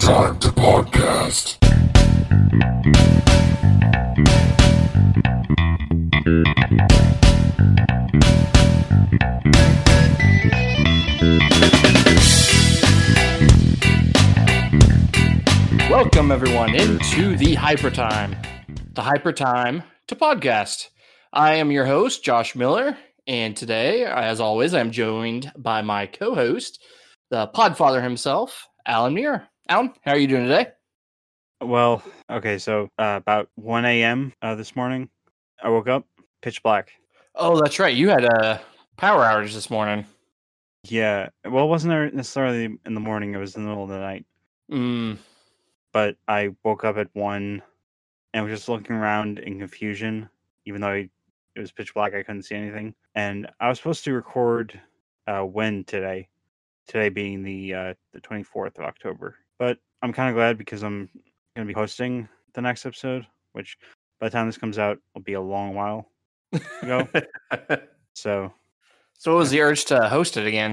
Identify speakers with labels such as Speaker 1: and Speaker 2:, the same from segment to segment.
Speaker 1: Time to Podcast.
Speaker 2: Welcome, everyone, into the Hyper Time to Podcast. I am your host, Josh Miller, and today, as always, I'm joined by my co-host, the Podfather himself, Alan Muir. Alan, how are you doing today?
Speaker 3: Well, okay, so about 1 a.m. This morning, I woke up, pitch black.
Speaker 2: Oh, that's right. You had a power outage this morning.
Speaker 3: Yeah, well, it wasn't necessarily in the morning, it was in the middle of the night. But I woke up at 1 and was just looking around in confusion, even though it was pitch black, I couldn't see anything. And I was supposed to record when today being the 24th of October. But I'm kind of glad because I'm going to be hosting the next episode, which by the time this comes out will be a long while ago. So
Speaker 2: what was the urge to host it again?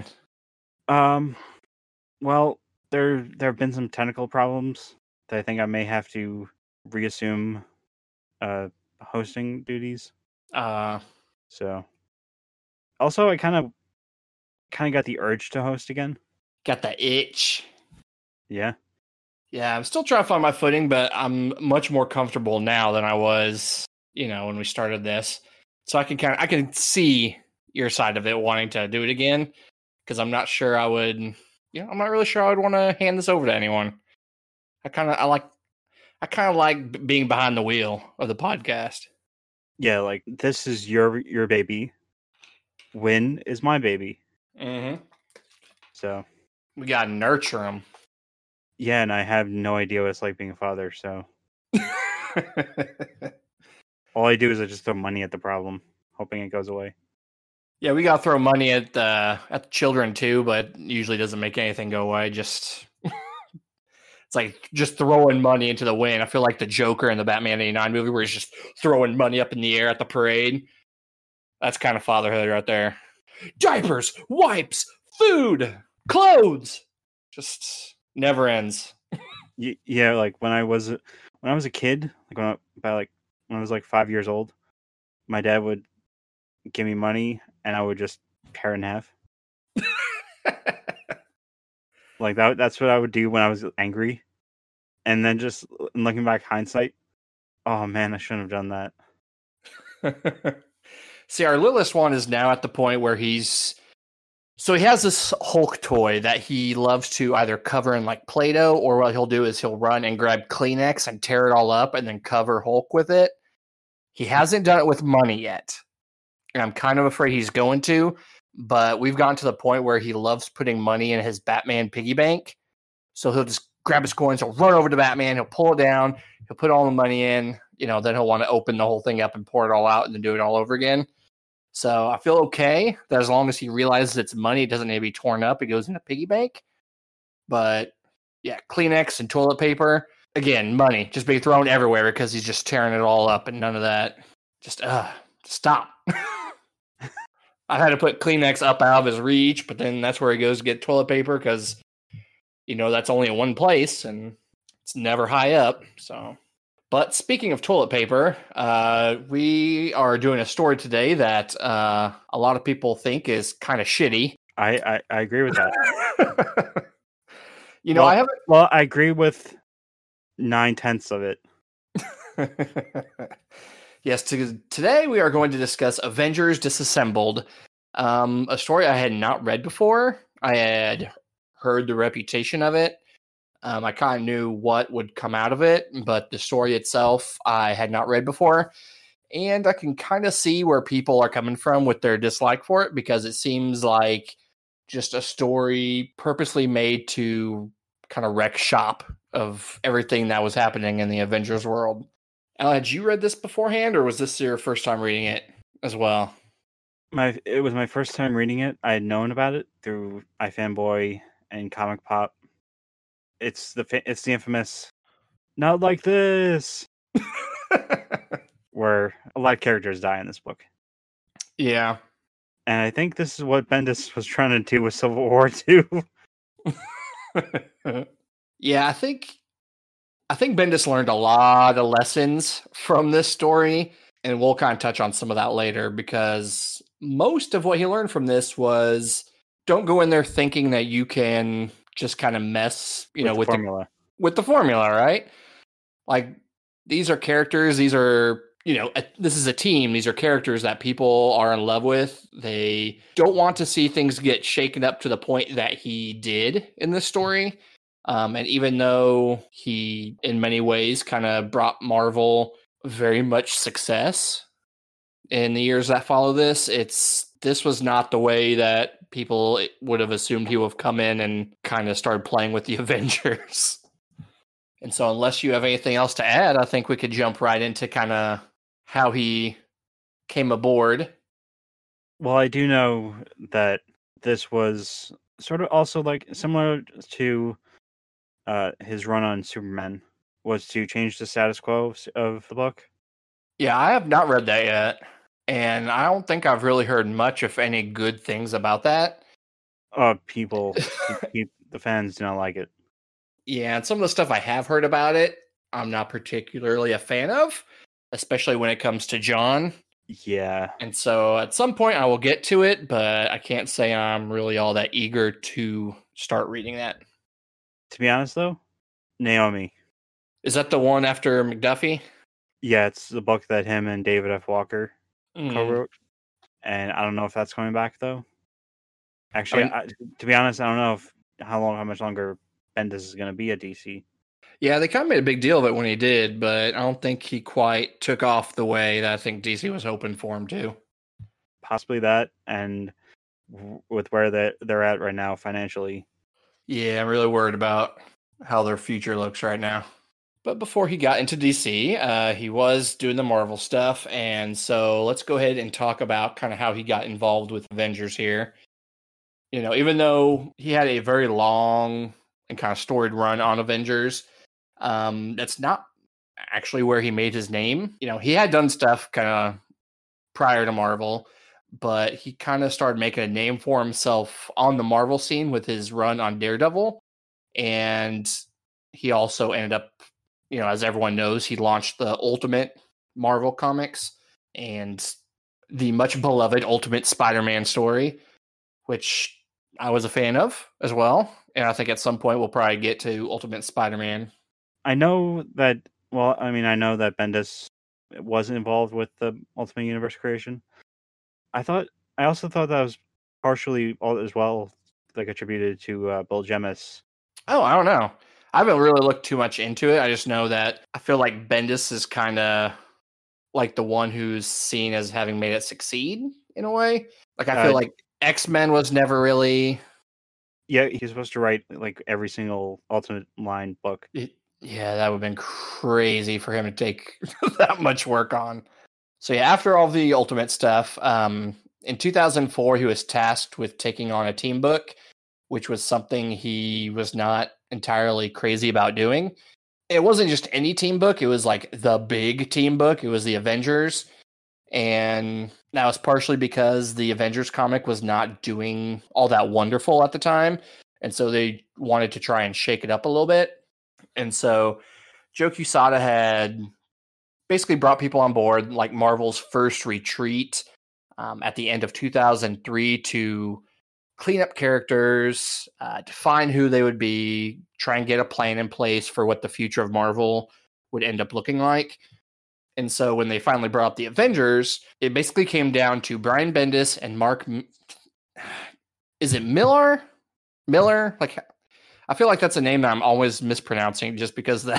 Speaker 3: Well, there have been some technical problems that I think I may have to reassume hosting duties. So also I kind of got the urge to host again.
Speaker 2: Got the itch.
Speaker 3: Yeah.
Speaker 2: Yeah, I'm still trying to find my footing, but I'm much more comfortable now than I was, when we started this. So I can see your side of it wanting to do it again, because I'm not sure I would, I'm not really sure I would want to hand this over to anyone. I kind of like being behind the wheel of the podcast.
Speaker 3: Yeah, like this is your baby. Win is my baby.
Speaker 2: Mm-hmm.
Speaker 3: So
Speaker 2: we gotta nurture them.
Speaker 3: Yeah, and I have no idea what it's like being a father. So all I do is I just throw money at the problem, hoping it goes away.
Speaker 2: Yeah, we gotta throw money at the children too, but usually doesn't make anything go away. Just it's like just throwing money into the wind. I feel like the Joker in the Batman '89 movie, where he's just throwing money up in the air at the parade. That's kind of fatherhood right there. Diapers, wipes, food, clothes, just never ends.
Speaker 3: Yeah, like when I was a kid, like when I was like 5 years old, my dad would give me money and I would just tear it in half. Like that's what I would do when I was angry. And then just looking back hindsight, oh man, I shouldn't have done
Speaker 2: that. See, our littlest one is now at the point where he has this Hulk toy that he loves to either cover in like Play-Doh, or what he'll do is he'll run and grab Kleenex and tear it all up and then cover Hulk with it. He hasn't done it with money yet. And I'm kind of afraid he's going to, but we've gotten to the point where he loves putting money in his Batman piggy bank. So he'll just grab his coins, he'll run over to Batman, he'll pull it down, he'll put all the money in, then he'll want to open the whole thing up and pour it all out and then do it all over again. So I feel okay that as long as he realizes it's money, it doesn't need to be torn up, it goes in a piggy bank. But yeah, Kleenex and toilet paper, again, money just being thrown everywhere because he's just tearing it all up, and none of that. Just stop. I had to put Kleenex up out of his reach, but then that's where he goes to get toilet paper because, that's only in one place and it's never high up. So, but speaking of toilet paper, we are doing a story today that a lot of people think is kind of shitty.
Speaker 3: I agree with that. I agree with 9/10 of it.
Speaker 2: Yes, today we are going to discuss Avengers Disassembled, a story I had not read before. I had heard the reputation of it. I kind of knew what would come out of it, but the story itself I had not read before. And I can kind of see where people are coming from with their dislike for it, because it seems like just a story purposely made to kind of wreck shop of everything that was happening in the Avengers world. Had you read this beforehand, or was this your first time reading it as well?
Speaker 3: It was my first time reading it. I had known about it through iFanboy and Comic Pop. It's the infamous "not like this," where a lot of characters die in this book.
Speaker 2: Yeah,
Speaker 3: and I think this is what Bendis was trying to do with Civil War 2.
Speaker 2: Yeah, I think Bendis learned a lot of lessons from this story, and we'll kind of touch on some of that later because most of what he learned from this was don't go in there thinking that you can just kind of mess, with
Speaker 3: formula.
Speaker 2: With the formula, right? Like these are characters, these are, this is a team, these are characters that people are in love with. They don't want to see things get shaken up to the point that he did in this story. And even though he, in many ways, kind of brought Marvel very much success in the years that follow this, this was not the way that people would have assumed he would have come in and kind of started playing with the Avengers. And so unless you have anything else to add, I think we could jump right into kind of how he came aboard.
Speaker 3: Well, I do know that this was sort of also like similar to his run on Superman, was to change the status quo of the book.
Speaker 2: Yeah, I have not read that yet, and I don't think I've really heard much, if any, good things about that.
Speaker 3: People, the fans do not like it.
Speaker 2: Yeah, and some of the stuff I have heard about it, I'm not particularly a fan of, especially when it comes to John.
Speaker 3: Yeah.
Speaker 2: And so at some point I will get to it, but I can't say I'm really all that eager to start reading that.
Speaker 3: To be honest, though, Naomi.
Speaker 2: Is that the one after McDuffie?
Speaker 3: Yeah, it's the book that him and David F. Walker co-wrote. And I don't know if that's coming back, though. Actually, to be honest, I don't know how much longer Bendis is going to be at DC.
Speaker 2: Yeah, they kind of made a big deal of it when he did, but I don't think he quite took off the way that I think DC was hoping for him to.
Speaker 3: Possibly that, and with where they're at right now financially.
Speaker 2: Yeah, I'm really worried about how their future looks right now. But before he got into DC, he was doing the Marvel stuff, and so let's go ahead and talk about kind of how he got involved with Avengers here. Even though he had a very long and kind of storied run on Avengers, that's not actually where he made his name. He had done stuff kind of prior to Marvel, but he kind of started making a name for himself on the Marvel scene with his run on Daredevil. And he also ended up, as everyone knows, he launched the Ultimate Marvel Comics and the much beloved Ultimate Spider-Man story, which I was a fan of as well. And I think at some point we'll probably get to Ultimate Spider-Man.
Speaker 3: I know that Bendis was involved with the Ultimate Universe creation. I also thought that was partially as well, like, attributed to Bill Jemas.
Speaker 2: Oh, I don't know. I haven't really looked too much into it. I just know that I feel like Bendis is kind of like the one who's seen as having made it succeed in a way. Like, I feel like X-Men was never really...
Speaker 3: Yeah, he's supposed to write like every single Ultimate line book.
Speaker 2: Yeah, that would have been crazy for him to take that much work on. So yeah, after all the Ultimate stuff, in 2004, he was tasked with taking on a team book, which was something he was not entirely crazy about doing. It wasn't just any team book. It was like the big team book. It was the Avengers. And that was partially because the Avengers comic was not doing all that wonderful at the time. And so they wanted to try and shake it up a little bit. And so Joe Quesada had basically brought people on board, like Marvel's first retreat at the end of 2003 to clean up characters, define who they would be, try and get a plan in place for what the future of Marvel would end up looking like. And so when they finally brought up the Avengers, it basically came down to Brian Bendis and Mark... Is it Miller? Miller? Like, I feel like that's a name that I'm always mispronouncing just because that...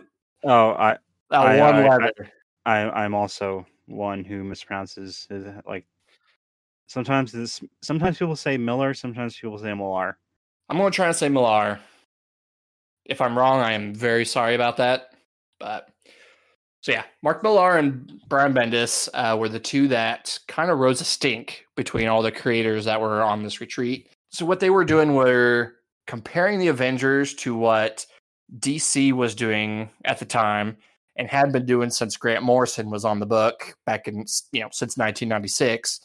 Speaker 3: I'm also one who mispronounces his, like, sometimes people say Miller, sometimes people say Millar.
Speaker 2: I'm going to try to say Millar. If I'm wrong, I am very sorry about that. But so yeah, Mark Millar and Brian Bendis were the two that kind of rose a stink between all the creators that were on this retreat. So what they were doing were comparing the Avengers to what DC was doing at the time and had been doing since Grant Morrison was on the book back in, since 1996.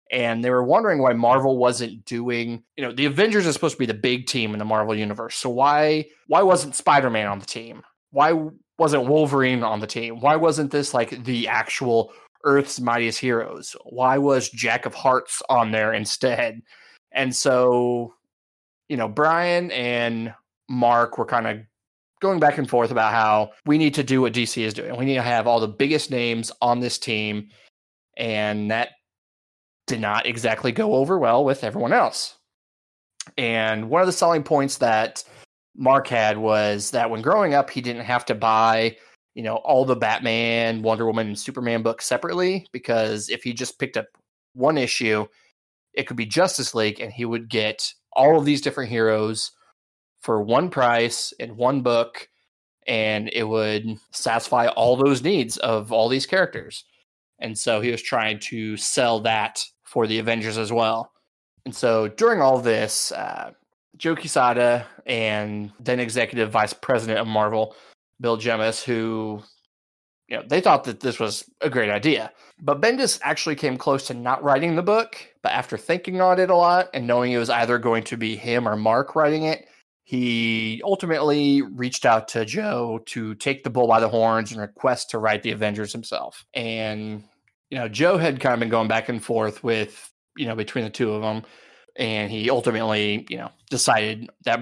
Speaker 2: And they were wondering why Marvel wasn't doing, the Avengers is supposed to be the big team in the Marvel universe. So why wasn't Spider-Man on the team? Why wasn't Wolverine on the team? Why wasn't this like the actual Earth's Mightiest Heroes? Why was Jack of Hearts on there instead? And so, Brian and Mark were kind of going back and forth about how we need to do what DC is doing. We need to have all the biggest names on this team. And that did not exactly go over well with everyone else. And one of the selling points that Mark had was that when growing up, he didn't have to buy, all the Batman, Wonder Woman, and Superman books separately, because if he just picked up one issue, it could be Justice League, and he would get all of these different heroes for one price in one book, and it would satisfy all those needs of all these characters. And so he was trying to sell that for the Avengers as well. And so during all this, Joe Quesada and then executive vice president of Marvel, Bill Jemas, who, they thought that this was a great idea. But Bendis actually came close to not writing the book. But after thinking on it a lot and knowing it was either going to be him or Mark writing it, he ultimately reached out to Joe to take the bull by the horns and request to write the Avengers himself. And, Joe had kind of been going back and forth with, between the two of them. And he ultimately, decided that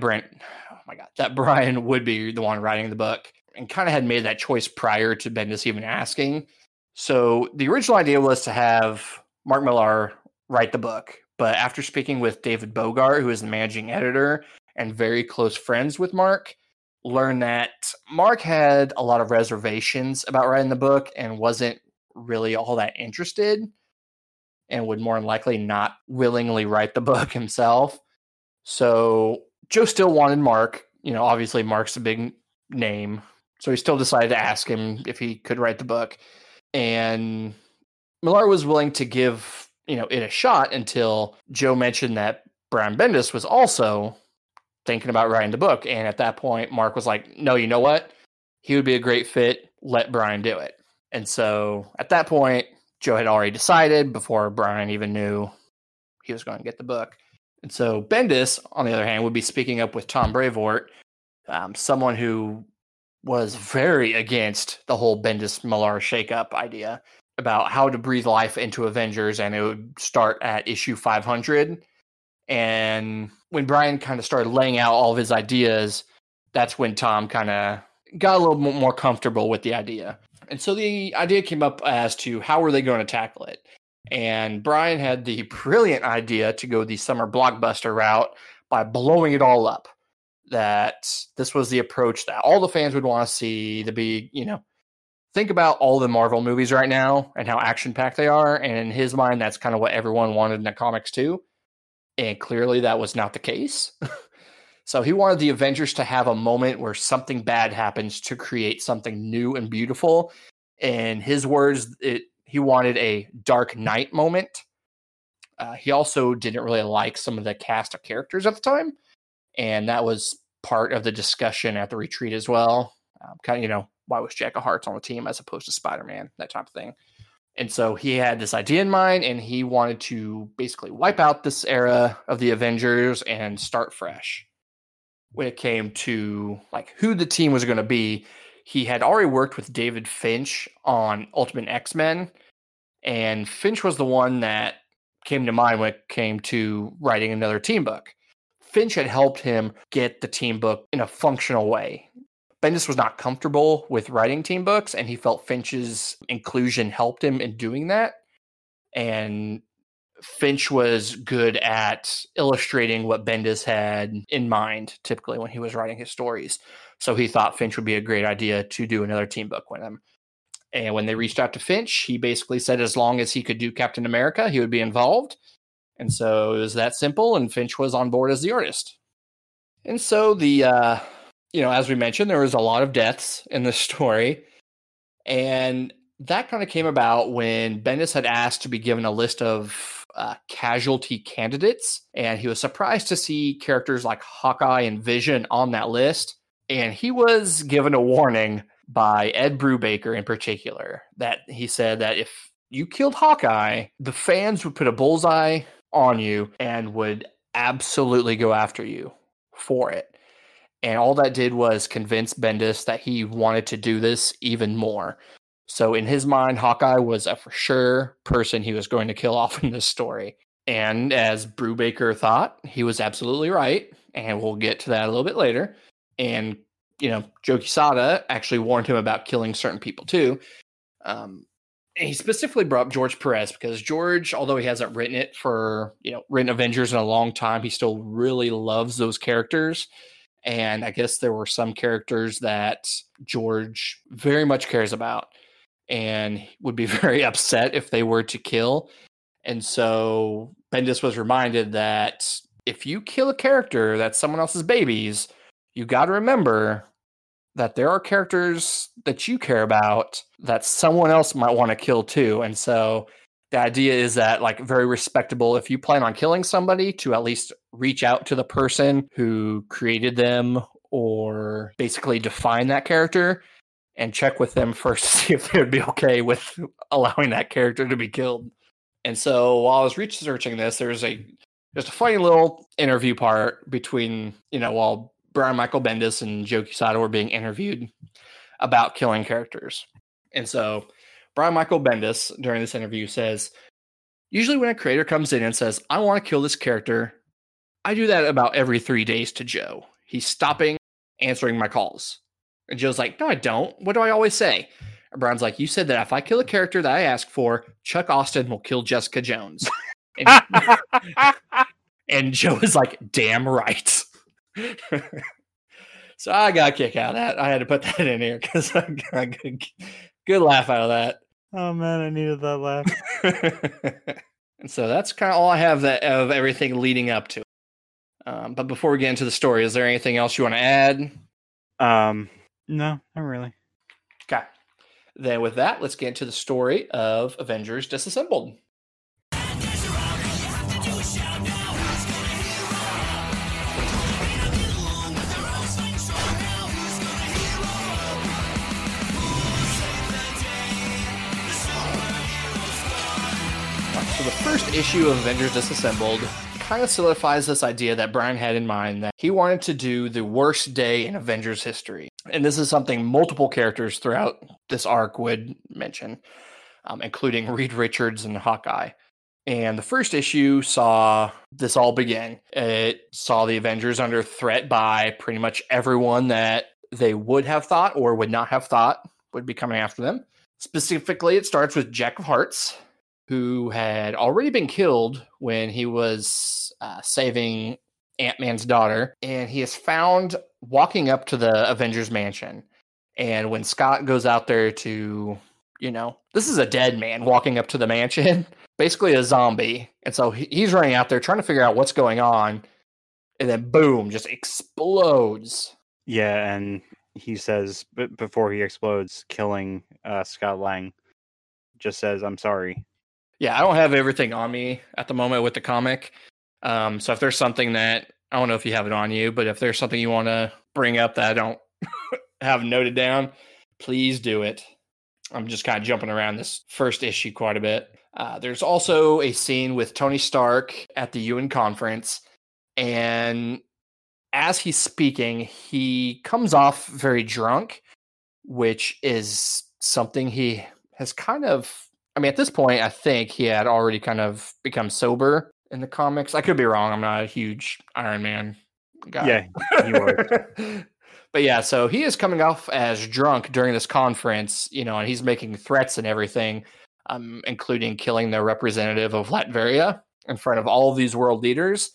Speaker 2: Brian would be the one writing the book, and kind of had made that choice prior to Bendis even asking. So the original idea was to have Mark Millar write the book. But after speaking with David Bogart, who is the managing editor and very close friends with Mark, learned that Mark had a lot of reservations about writing the book and wasn't really all that interested, and would more than likely not willingly write the book himself. So Joe still wanted Mark. Obviously Mark's a big name. So he still decided to ask him if he could write the book. And Millar was willing to give, it a shot until Joe mentioned that Brian Bendis was also thinking about writing the book. And at that point, Mark was like, no, you know what? He would be a great fit. Let Brian do it. And so at that point, Joe had already decided before Brian even knew he was going to get the book. And so Bendis, on the other hand, would be speaking up with Tom Brevoort, someone who was very against the whole Bendis-Millar shakeup idea about how to breathe life into Avengers, and it would start at issue 500. And when Brian kind of started laying out all of his ideas, that's when Tom kind of got a little more comfortable with the idea. And so the idea came up as to how were they going to tackle it. And Brian had the brilliant idea to go the summer blockbuster route by blowing it all up. That this was the approach that all the fans would want to see. To be, think about all the Marvel movies right now and how action-packed they are. And in his mind, that's kind of what everyone wanted in the comics too. And clearly that was not the case. So he wanted the Avengers to have a moment where something bad happens to create something new and beautiful. In his words, he wanted a Dark Knight moment. He also didn't really like some of the cast of characters at the time. And that was part of the discussion at the retreat as well. Why was Jack of Hearts on the team as opposed to Spider-Man, that type of thing. And so he had this idea in mind, and he wanted to basically wipe out this era of the Avengers and start fresh. When it came to who the team was going to be, he had already worked with David Finch on Ultimate X-Men, and Finch was the one that came to mind when it came to writing another team book. Finch had helped him get the team book in a functional way. Bendis was not comfortable with writing team books, and he felt Finch's inclusion helped him in doing that. And Finch was good at illustrating what Bendis had in mind, typically when he was writing his stories. So he thought Finch would be a great idea to do another team book with him. And when they reached out to Finch, he basically said as long as he could do Captain America, he would be involved. And so it was that simple, and Finch was on board as the artist. And so as we mentioned, there was a lot of deaths in the story. And that kind of came about when Bendis had asked to be given a list of casualty candidates. And he was surprised to see characters like Hawkeye and Vision on that list. And he was given a warning by Ed Brubaker in particular, that he said that if you killed Hawkeye, the fans would put a bullseye on you and would absolutely go after you for it. And all that did was convince Bendis that he wanted to do this even more. So in his mind, Hawkeye was a for sure person he was going to kill off in this story. And as Brubaker thought, he was absolutely right. And we'll get to that a little bit later. And, Joe Quesada actually warned him about killing certain people too. And he specifically brought up George Perez because George, although he hasn't written Avengers in a long time, he still really loves those characters. And I guess there were some characters that George very much cares about and would be very upset if they were to kill. And so Bendis was reminded that if you kill a character that's someone else's babies, you got to remember that there are characters that you care about that someone else might want to kill too. And so the idea is that, like, very respectable, if you plan on killing somebody, to at least reach out to the person who created them or basically define that character and check with them first to see if they would be okay with allowing that character to be killed. And so while I was researching this, there's a funny little interview part between, while Brian Michael Bendis and Joe Quesada were being interviewed about killing characters. And so Brian Michael Bendis, during this interview, says, usually when a creator comes in and says, I want to kill this character, I do that about every 3 days to Joe. He's stopping answering my calls. And Joe's like, no, I don't. What do I always say? And Brian's like, you said that if I kill a character that I ask for, Chuck Austin will kill Jessica Jones. And Joe is like, damn right. So I got a kick out of that. I had to put that in here because I got a good laugh out of that.
Speaker 3: Oh man, I needed that laugh.
Speaker 2: And so that's kind of all I have of everything leading up to it. But before we get into the story, is there anything else you want to add?
Speaker 3: No, not really.
Speaker 2: Okay. Then with that, let's get into the story of Avengers Disassembled. So the first issue of Avengers Disassembled kind of solidifies this idea that Brian had in mind, that he wanted to do the worst day in Avengers history. And this is something multiple characters throughout this arc would mention, including Reed Richards and Hawkeye. And the first issue saw this all begin. It saw the Avengers under threat by pretty much everyone that they would have thought or would not have thought would be coming after them. Specifically, it starts with Jack of Hearts, who had already been killed when he was saving Ant-Man's daughter. And he is found walking up to the Avengers mansion. And when Scott goes out there to, this is a dead man walking up to the mansion, basically a zombie. And so he's running out there trying to figure out what's going on. And then boom, just explodes.
Speaker 3: Yeah, and he says, before he explodes, killing Scott Lang, just says, I'm sorry.
Speaker 2: Yeah, I don't have everything on me at the moment with the comic. So if there's something that, I don't know if you have it on you, but if there's something you want to bring up that I don't have noted down, please do it. I'm just kind of jumping around this first issue quite a bit. There's also a scene with Tony Stark at the UN conference. And as he's speaking, he comes off very drunk, which is something he has kind of... at this point, I think he had already kind of become sober in the comics. I could be wrong. I'm not a huge Iron Man guy.
Speaker 3: Yeah, you are.
Speaker 2: But yeah, so he is coming off as drunk during this conference, and he's making threats and everything, including killing the representative of Latveria in front of all of these world leaders.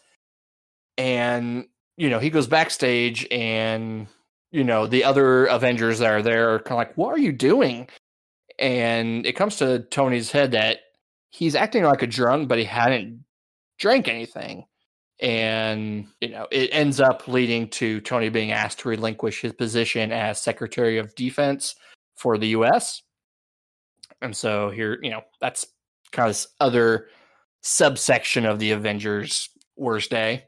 Speaker 2: And, he goes backstage and, the other Avengers that are there are kind of like, what are you doing? And it comes to Tony's head that he's acting like a drunk, but he hadn't drank anything. And, it ends up leading to Tony being asked to relinquish his position as Secretary of Defense for the U.S. And so here, that's kind of this other subsection of the Avengers' worst day.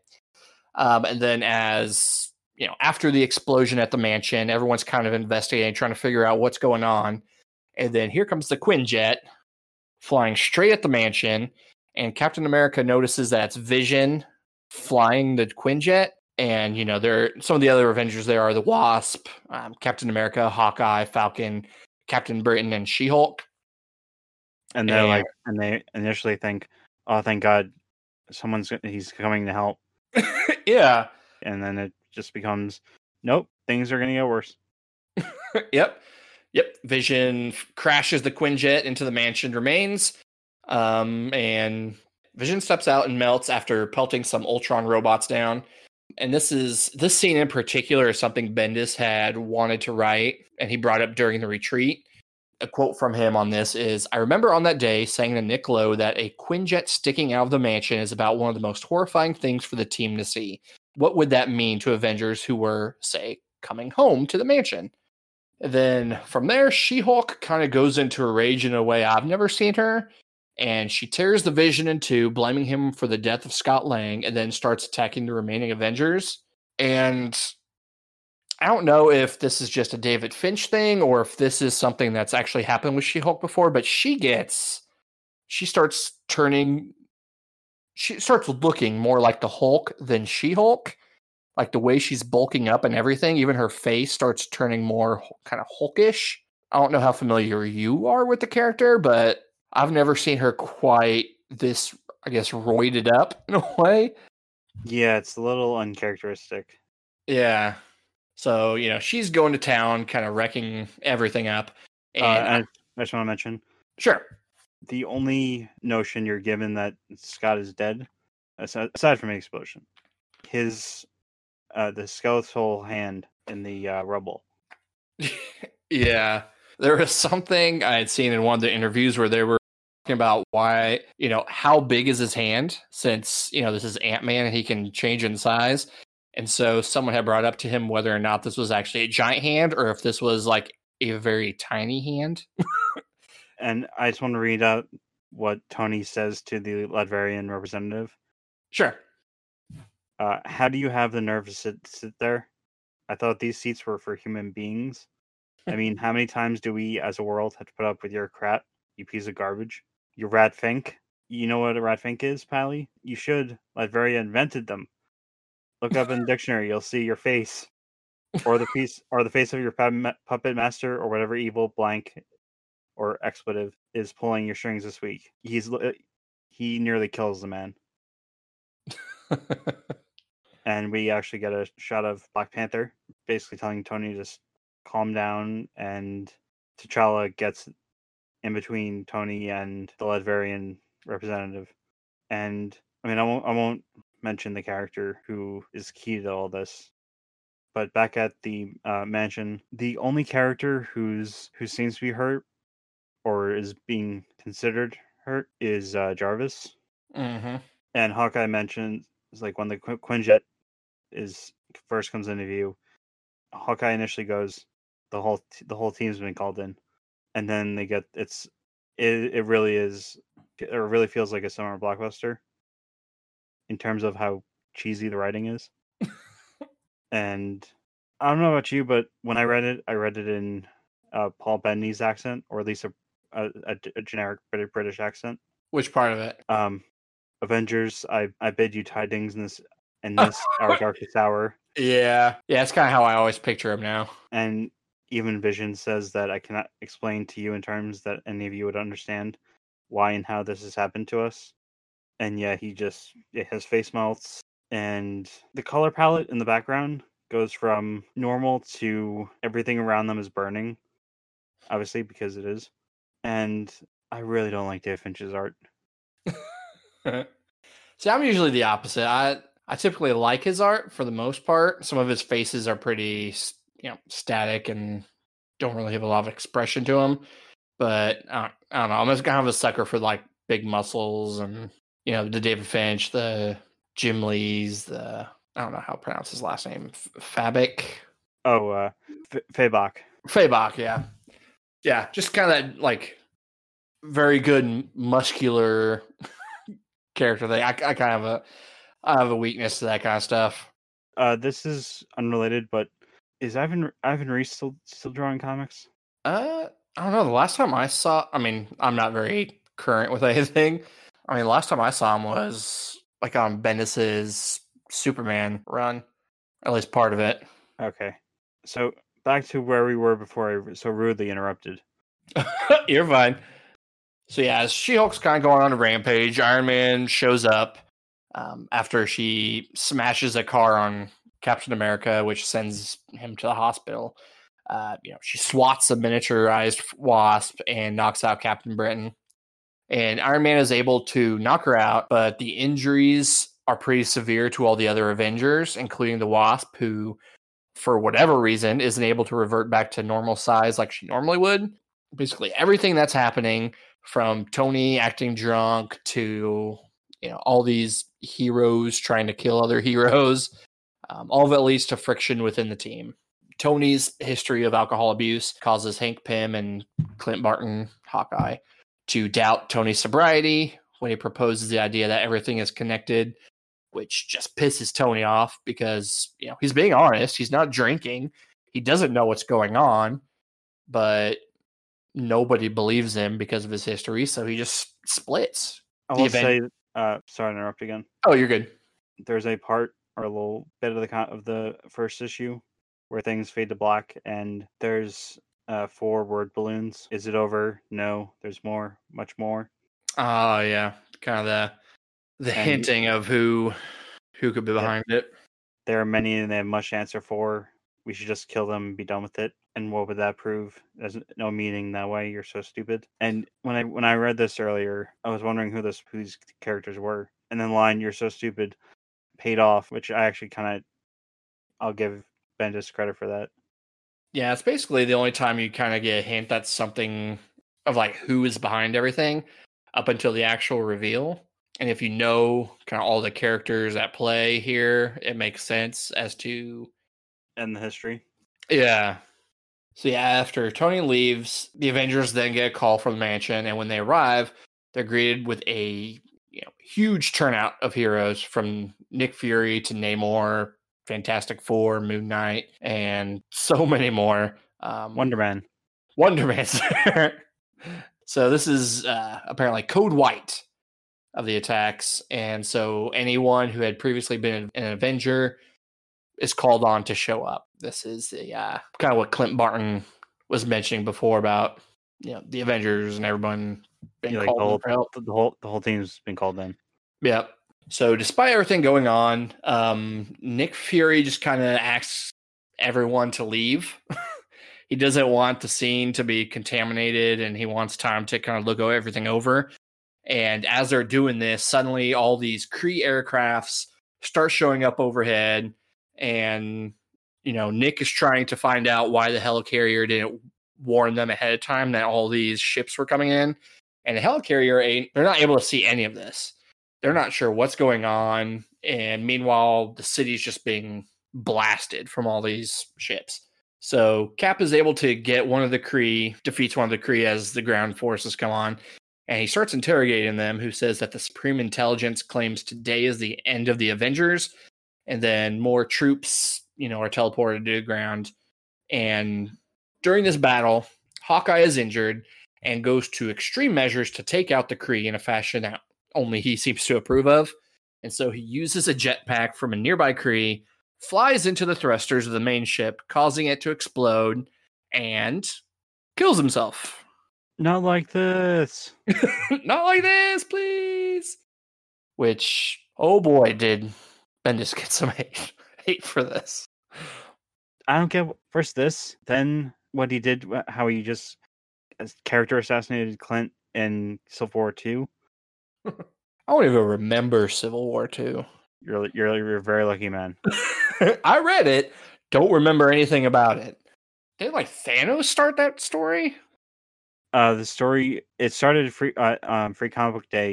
Speaker 2: And then as, after the explosion at the mansion, everyone's kind of investigating, trying to figure out what's going on. And then here comes the Quinjet, flying straight at the mansion, and Captain America notices that it's Vision flying the Quinjet. And, there some of the other Avengers there are the Wasp, Captain America, Hawkeye, Falcon, Captain Britain, and She-Hulk.
Speaker 3: And they're and they initially think, oh, thank God, he's coming to help.
Speaker 2: Yeah.
Speaker 3: And then it just becomes, nope, things are going to get worse.
Speaker 2: Yep. Vision crashes the Quinjet into the mansion remains. And Vision steps out and melts after pelting some Ultron robots down. And this scene in particular is something Bendis had wanted to write, and he brought up during the retreat. A quote from him on this is, "I remember on that day saying to Nick Lowe that a Quinjet sticking out of the mansion is about one of the most horrifying things for the team to see. What would that mean to Avengers who were, say, coming home to the mansion?" And then from there, She-Hulk kind of goes into a rage in a way I've never seen her. And she tears the Vision in two, blaming him for the death of Scott Lang, and then starts attacking the remaining Avengers. And I don't know if this is just a David Finch thing or if this is something that's actually happened with She-Hulk before, but she starts looking more like the Hulk than She-Hulk. Like the way she's bulking up and everything, even her face starts turning more kind of Hulkish. I don't know how familiar you are with the character, but I've never seen her quite this, I guess, roided up in a way.
Speaker 3: Yeah, it's a little uncharacteristic.
Speaker 2: Yeah. So, she's going to town, kind of wrecking everything up. And
Speaker 3: I just want to mention.
Speaker 2: Sure.
Speaker 3: The only notion you're given that Scott is dead, aside from the explosion, the skeletal hand in the rubble.
Speaker 2: Yeah. There was something I had seen in one of the interviews where they were talking about why, how big is his hand, since, this is Ant-Man and he can change in size. And so someone had brought up to him whether or not this was actually a giant hand or if this was like a very tiny hand.
Speaker 3: And I just want to read out what Tony says to the Latvian representative.
Speaker 2: Sure.
Speaker 3: How do you have the nerve to sit there? I thought these seats were for human beings. I mean, how many times do we as a world have to put up with your crap, you piece of garbage? You rat fink? You know what a rat fink is, Pally? You should. Latveria invented them. Look up in the dictionary, you'll see your face. Or the face of your puppet master, or whatever evil blank or expletive is pulling your strings this week. He nearly kills the man. And we actually get a shot of Black Panther, basically telling Tony to just calm down, and T'Challa gets in between Tony and the Latvian representative. And I mean, I won't mention the character who is key to all this. But back at the mansion, the only character who seems to be hurt or is being considered hurt is Jarvis.
Speaker 2: Mm-hmm.
Speaker 3: And Hawkeye mentions, like, when the Quinjet first comes into view, Hawkeye initially goes, the whole team's been called in, and then they get it really feels like a summer blockbuster in terms of how cheesy the writing is. And I don't know about you, but when I read it in Paul Bettany's accent, or at least a generic British accent.
Speaker 2: Which part of it?
Speaker 3: Avengers, I bid you tidings in this our darkest hour.
Speaker 2: Yeah, it's kind of how I always picture him now.
Speaker 3: And even Vision says that I cannot explain to you in terms that any of you would understand why and how this has happened to us. And yeah, his face melts, and the color palette in the background goes from normal to everything around them is burning, obviously, because it is. And I really don't like Dave Finch's art.
Speaker 2: See, I'm usually the opposite. I typically like his art for the most part. Some of his faces are pretty, static and don't really have a lot of expression to them. But I don't know. I'm just kind of a sucker for like big muscles and, the David Finch, the Jim Lee's, I don't know how to pronounce his last name. Fabik.
Speaker 3: Oh, Fabok.
Speaker 2: Fabok, yeah. Yeah, just kind of that, like, very good muscular character thing. I have a weakness to that kind of stuff.
Speaker 3: This is unrelated, but is Ivan Reis still drawing comics?
Speaker 2: I don't know. The last time I saw, I mean, I'm not very current with anything. I mean, last time I saw him was like on Bendis's Superman run, at least part of it.
Speaker 3: Okay, so back to where we were before I so rudely interrupted.
Speaker 2: You're fine. So yeah, She-Hulk's kind of going on a rampage. Iron Man shows up after she smashes a car on Captain America, which sends him to the hospital. She swats a miniaturized wasp and knocks out Captain Britain. And Iron Man is able to knock her out, but the injuries are pretty severe to all the other Avengers, including the Wasp, who, for whatever reason, isn't able to revert back to normal size like she normally would. Basically, everything that's happening, from Tony acting drunk to all these heroes trying to kill other heroes, all of it leads to friction within the team. Tony's history of alcohol abuse causes Hank Pym and Clint Barton, Hawkeye, to doubt Tony's sobriety when he proposes the idea that everything is connected, which just pisses Tony off because he's being honest. He's not drinking. He doesn't know what's going on, but nobody believes him because of his history, so he just splits.
Speaker 3: I will say, sorry to interrupt again.
Speaker 2: Oh, you're good.
Speaker 3: There's a part or a little bit of the first issue where things fade to black, and there's 4 word balloons. Is it over? No. There's more. Much more.
Speaker 2: Oh yeah, kind of the hinting of who could be behind it.
Speaker 3: There are many, and they have much to answer for. We should just kill them and be done with it. And what would that prove? There's no meaning that way. You're so stupid. And when I read this earlier, I was wondering who these characters were. And then the line "You're so stupid" paid off, which I actually I'll give Bendis credit for that.
Speaker 2: Yeah, it's basically the only time you kind of get a hint that's something of like who is behind everything up until the actual reveal. And if you know kind of all the characters at play here, it makes sense as to
Speaker 3: and the history.
Speaker 2: Yeah. So yeah, after Tony leaves, the Avengers then get a call from the mansion, and when they arrive, they're greeted with a huge turnout of heroes, from Nick Fury to Namor, Fantastic Four, Moon Knight, and so many more.
Speaker 3: Wonder Man.
Speaker 2: So this is apparently Code White of the attacks, and so anyone who had previously been an Avenger is called on to show up. This is kind of what Clint Barton was mentioning before about the Avengers and everyone being called for help.
Speaker 3: The whole team's been called in.
Speaker 2: Yep. So despite everything going on, Nick Fury just kind of asks everyone to leave. He doesn't want the scene to be contaminated, and he wants time to kind of look everything over. And as they're doing this, suddenly all these Kree aircrafts start showing up overhead, and Nick is trying to find out why the helicarrier didn't warn them ahead of time that all these ships were coming in. And the helicarrier they're not able to see any of this. They're not sure what's going on. And meanwhile, the city's just being blasted from all these ships. So Cap is able to get one of the Kree, defeats one of the Kree as the ground forces come on. And he starts interrogating them, who says that the Supreme Intelligence claims today is the end of the Avengers. And then more troops, are teleported to the ground. And during this battle, Hawkeye is injured and goes to extreme measures to take out the Kree in a fashion that only he seems to approve of. And so he uses a jetpack from a nearby Kree, flies into the thrusters of the main ship, causing it to explode, and kills himself.
Speaker 3: Not like this.
Speaker 2: Not like this, please. Which, oh boy, did Bendis get some hate for this.
Speaker 3: I don't get first this, then what he did, how he just character assassinated Clint in Civil War 2.
Speaker 2: I don't even remember Civil War 2.
Speaker 3: You're a very lucky man.
Speaker 2: I read it, don't remember anything about it. Did Thanos start that story?
Speaker 3: The story, it started at Free Comic Book Day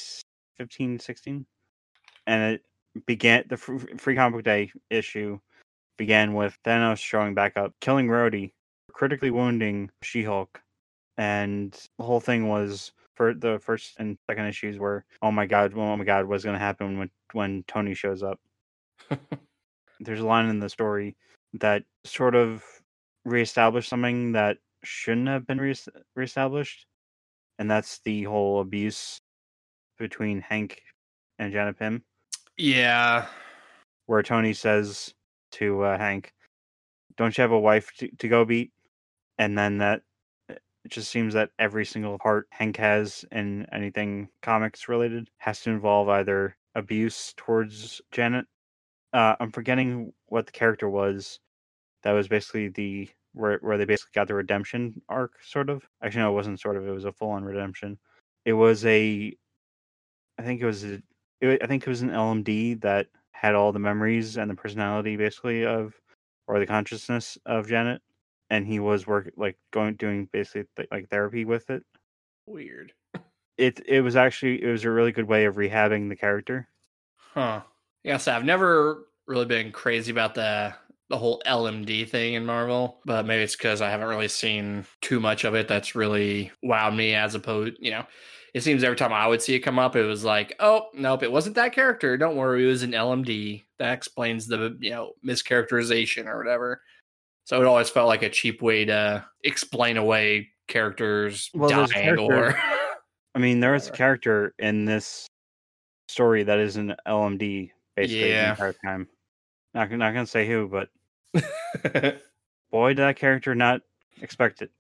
Speaker 3: 2015-16, and it began, the Free Comic Book Day issue began with Thanos showing back up, killing Rhodey, critically wounding She-Hulk, and the whole thing was, for the first and second issues were, oh my god, what's going to happen when Tony shows up? There's a line in the story that sort of reestablished something that shouldn't have been reestablished. and that's the whole abuse between Hank and Janet Pym.
Speaker 2: Yeah.
Speaker 3: Where Tony says to Hank, "Don't you have a wife to go beat?" And then it just seems that every single part Hank has in anything comics related has to involve either abuse towards Janet. I'm forgetting what the character was. That was basically where they basically got the redemption arc, sort of. Actually, no, it wasn't sort of. It was a full on redemption. It was I think it was an LMD that had all the memories and the personality, basically, or the consciousness of Janet, and he was doing basically like therapy with it.
Speaker 2: Weird.
Speaker 3: It was a really good way of rehabbing the character.
Speaker 2: Huh. Yeah, so I've never really been crazy about the whole LMD thing in Marvel, but maybe it's because I haven't really seen too much of it that's really wowed me, as opposed, it seems every time I would see it come up, it was like, oh, nope, it wasn't that character. Don't worry, it was an LMD. That explains the, mischaracterization or whatever. So it always felt like a cheap way to explain away characters dying or...
Speaker 3: I mean, there is a character in this story that is an LMD basically the entire time. Not gonna say who, but boy, did that character not expect it.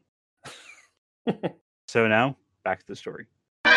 Speaker 3: So now, back to the story.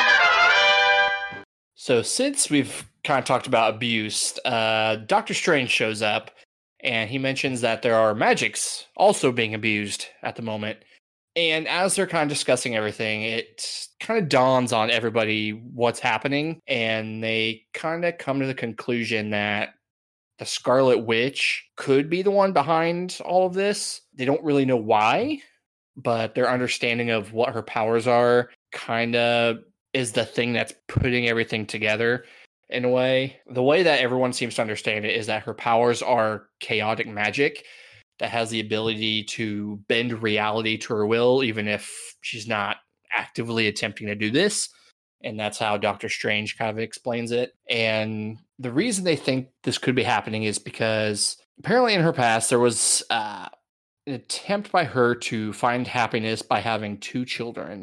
Speaker 2: So since we've kind of talked about abuse, Doctor Strange shows up, and he mentions that there are magics also being abused at the moment. And as they're kind of discussing everything, it kind of dawns on everybody what's happening, and they kind of come to the conclusion that the Scarlet Witch could be the one behind all of this. They don't really know why, but their understanding of what her powers are kind of is the thing that's putting everything together in a way. The way that everyone seems to understand it is that her powers are chaotic magic that has the ability to bend reality to her will, even if she's not actively attempting to do this. And that's how Doctor Strange kind of explains it. And the reason they think this could be happening is because apparently in her past, there was an attempt by her to find happiness by having 2 children.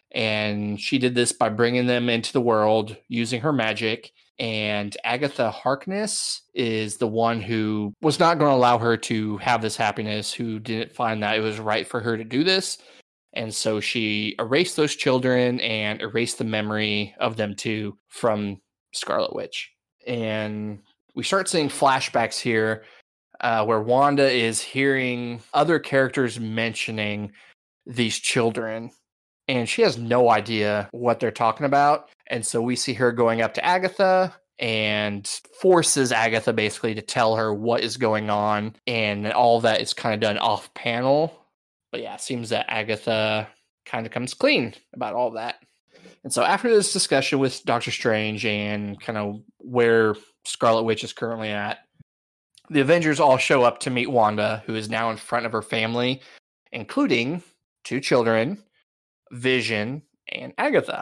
Speaker 2: And she did this by bringing them into the world using her magic. And Agatha Harkness is the one who was not going to allow her to have this happiness, who didn't find that it was right for her to do this. And so she erased those children and erased the memory of them too from Scarlet Witch. And we start seeing flashbacks here where Wanda is hearing other characters mentioning these children. And she has no idea what they're talking about. And so we see her going up to Agatha and forces Agatha basically to tell her what is going on. And all of that is kind of done off panel. But yeah, it seems that Agatha kind of comes clean about all of that. And so after this discussion with Doctor Strange and kind of where Scarlet Witch is currently at, the Avengers all show up to meet Wanda, who is now in front of her family, including 2 children, Vision, and Agatha.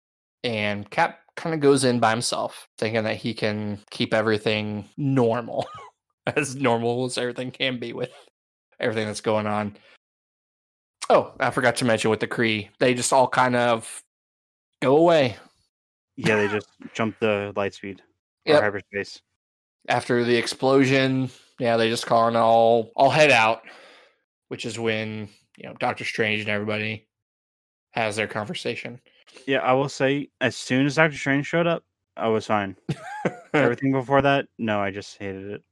Speaker 2: And Cap kind of goes in by himself, thinking that he can keep everything normal, as normal as everything can be with everything that's going on. Oh, I forgot to mention with the Kree, they just all kind of go away.
Speaker 3: Yeah, they just jump the light speed or hyperspace.
Speaker 2: After the explosion, yeah, they just call and all head out, which is when, Doctor Strange and everybody has their conversation.
Speaker 3: Yeah, I will say, as soon as Doctor Strange showed up, I was fine. Everything before that, no, I just hated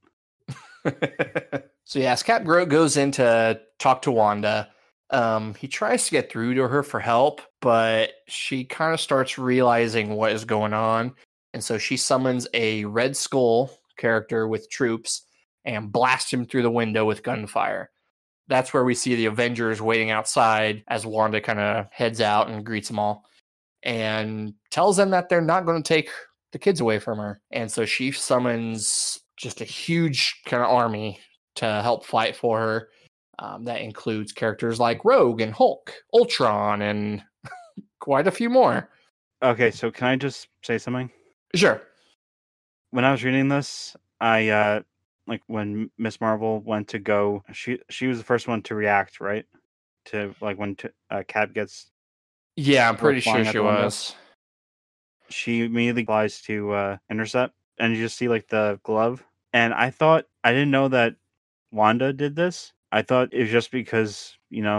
Speaker 2: it. So yeah, as Cap goes in to talk to Wanda, he tries to get through to her for help, but she kind of starts realizing what is going on. And so she summons a Red Skull character with troops and blasts him through the window with gunfire. That's where we see the Avengers waiting outside as Wanda kind of heads out and greets them all and tells them that they're not going to take the kids away from her. And so she summons just a huge kind of army to help fight for her. That includes characters like Rogue and Hulk, Ultron, and quite a few more.
Speaker 3: Okay, so can I just say something?
Speaker 2: Sure.
Speaker 3: When I was reading this, I when Miss Marvel went to go, she was the first one to react, right? To when Cap gets
Speaker 2: Yeah, I'm
Speaker 3: Or
Speaker 2: pretty sure
Speaker 3: flying out
Speaker 2: she
Speaker 3: the window.
Speaker 2: was.
Speaker 3: She immediately flies to intercept, and you just see like the glove. And I didn't know that Wanda did this. I thought it was just because,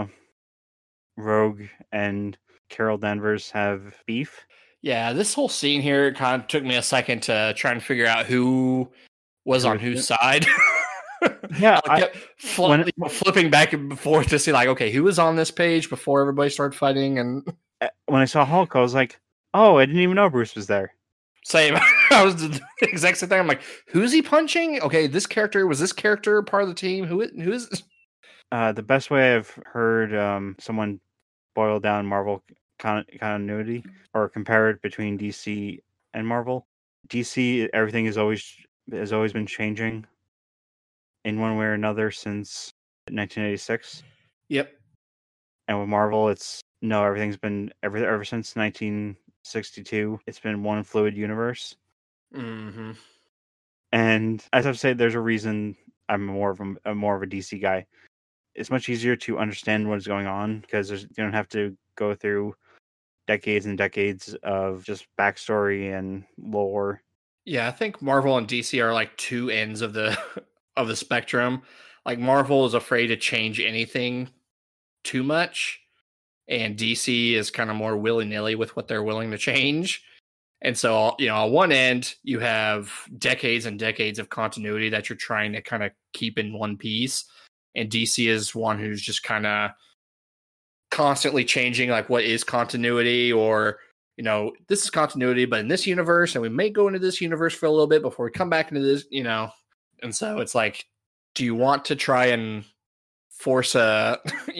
Speaker 3: Rogue and Carol Danvers have beef.
Speaker 2: Yeah, this whole scene here kind of took me a second to try and figure out who was
Speaker 3: Who
Speaker 2: on
Speaker 3: is
Speaker 2: whose
Speaker 3: it?
Speaker 2: side.
Speaker 3: Yeah,
Speaker 2: I kept flipping back and forth to see, like, okay, who was on this page before everybody started fighting, and
Speaker 3: when I saw Hulk, I was like, oh, I didn't even know Bruce was there.
Speaker 2: same. I was the exact same thing. I'm like, who's he punching? Okay, was this character part of the team? Who is?
Speaker 3: The best way I've heard someone boil down Marvel continuity or compare it between DC and Marvel. DC, everything has always been changing in one way or another since 1986.
Speaker 2: Yep.
Speaker 3: And with Marvel, everything's been ever since 1962. It's been one fluid universe.
Speaker 2: Mm-hmm.
Speaker 3: And as I've said, there's a reason I'm more of a DC guy. It's much easier to understand what is going on because you don't have to go through decades and decades of just backstory and lore.
Speaker 2: Yeah, I think Marvel and DC are like two ends of the of the spectrum. Like Marvel is afraid to change anything too much, and DC is kind of more willy-nilly with what they're willing to change. And so, on one end, you have decades and decades of continuity that you're trying to kind of keep in one piece. And DC is one who's just kind of constantly changing, like, what is continuity, or, this is continuity, but in this universe, and we may go into this universe for a little bit before we come back into this, And so it's like, do you want to try and force a,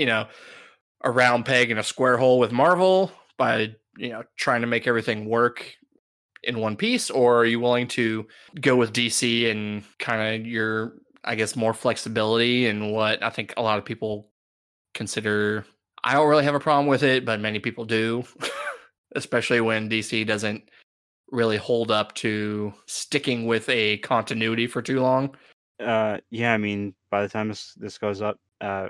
Speaker 2: a round peg in a square hole with Marvel by, trying to make everything work in one piece, or are you willing to go with DC and kind of your, I guess, more flexibility and what I think a lot of people consider? I don't really have a problem with it, but many people do, especially when DC doesn't really hold up to sticking with a continuity for too long.
Speaker 3: Yeah, I mean, by the time this goes up,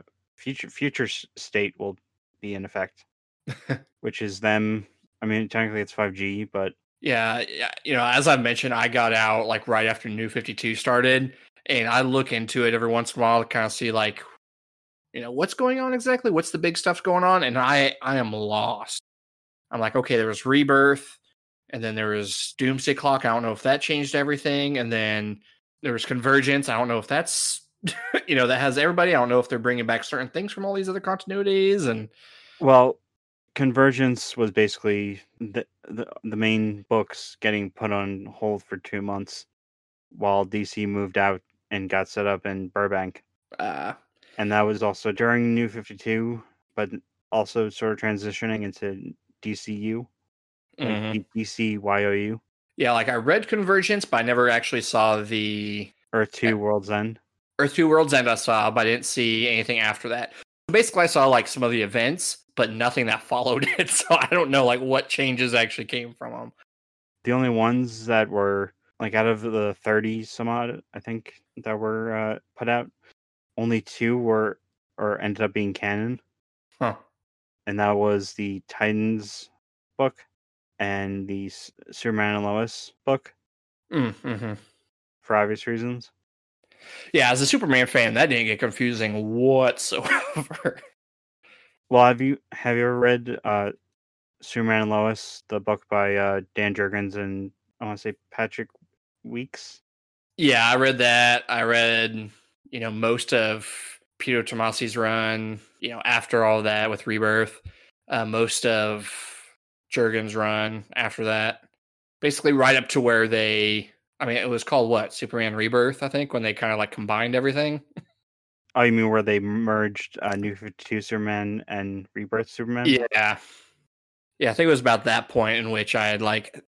Speaker 3: future state will be in effect, which is them. I mean, technically it's 5G, but
Speaker 2: yeah, as I've mentioned, I got out like right after New 52 started, and I look into it every once in a while to kind of see like, what's going on exactly, what's the big stuff going on, and I am lost. I'm like, okay, there was Rebirth, and then there was Doomsday Clock. I don't know if that changed everything, and then there was Convergence. I don't know if that's that has everybody. I don't know if they're bringing back certain things from all these other continuities, and
Speaker 3: well, Convergence was basically the main books getting put on hold for 2 months while DC moved out and got set up in Burbank. And that was also during New 52, but also sort of transitioning into DCU, like DCYOU.
Speaker 2: Yeah, like I read Convergence, but I never actually saw the
Speaker 3: Earth 2 World's End.
Speaker 2: Earth 2 World's End I saw, but I didn't see anything after that. Basically, I saw like some of the events, but nothing that followed it. So I don't know like what changes actually came from them.
Speaker 3: The only ones that were like out of the 30 some odd, I think, that were put out, only 2 were or ended up being canon.
Speaker 2: Huh.
Speaker 3: And that was the Titans book and the Superman and Lois book.
Speaker 2: Mm-hmm.
Speaker 3: For obvious reasons.
Speaker 2: Yeah, as a Superman fan, that didn't get confusing whatsoever.
Speaker 3: Well, have you ever read Superman and Lois, the book by Dan Jurgens and I want to say Patrick Weeks?
Speaker 2: Yeah, I read that. I read, most of Peter Tomasi's run, after all that with Rebirth, most of Jurgens' run after that. Basically right up to where it was called what? Superman Rebirth, I think, when they kind of like combined everything.
Speaker 3: Oh, you mean where they merged New 52 Superman and Rebirth Superman?
Speaker 2: Yeah. Yeah, I think it was about that point in which I had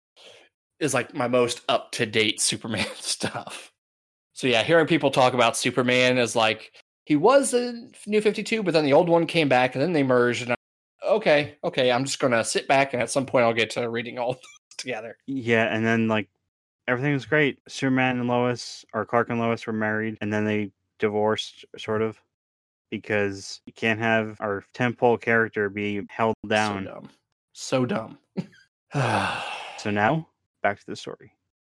Speaker 2: is like my most up-to-date Superman stuff. So yeah, hearing people talk about Superman as like, he was a New 52, but then the old one came back and then they merged. And okay, I'm just going to sit back and at some point I'll get to reading all together.
Speaker 3: Yeah, and then like everything was great. Superman and Lois, or Clark and Lois, were married, and then they divorced, sort of, because you can't have our tentpole character be held down.
Speaker 2: So dumb. So dumb.
Speaker 3: So now, back to the story.